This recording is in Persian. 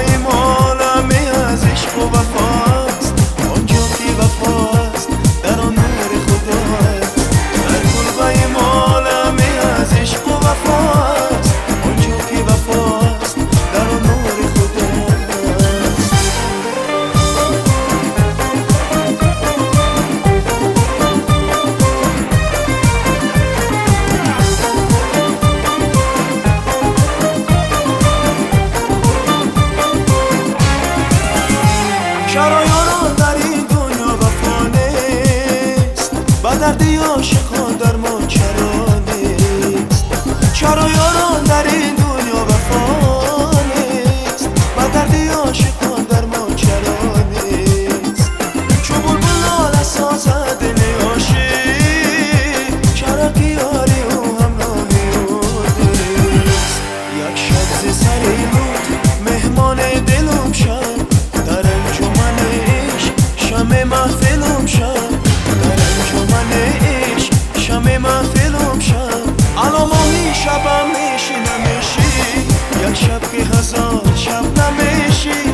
این عالمه از عشق و وفاست، آنجا که وفاست در آن نور خداست. در کل این عالمه از عشق و وفاست، آنجا که وفاست در آن نور خداست. شرایاران در این دنیا وفا نیست، با دردی عاشقان درمان چرا نیست. شرایاران در این دنیا وفا نیست، با دردی عاشقان درمان چرا نیست. چو بلبل ناله سازد دل عاشق، چرا که یاری او همراهی او نیست. یک شب ز سر لوت مهمان دلم شد، در انجمن عشق شمع محفلم شد. در انجمن عشق شمع محفلم شد. الان ماهی شبم میشی نمیشی، یک شب که هزار شب نمیشی.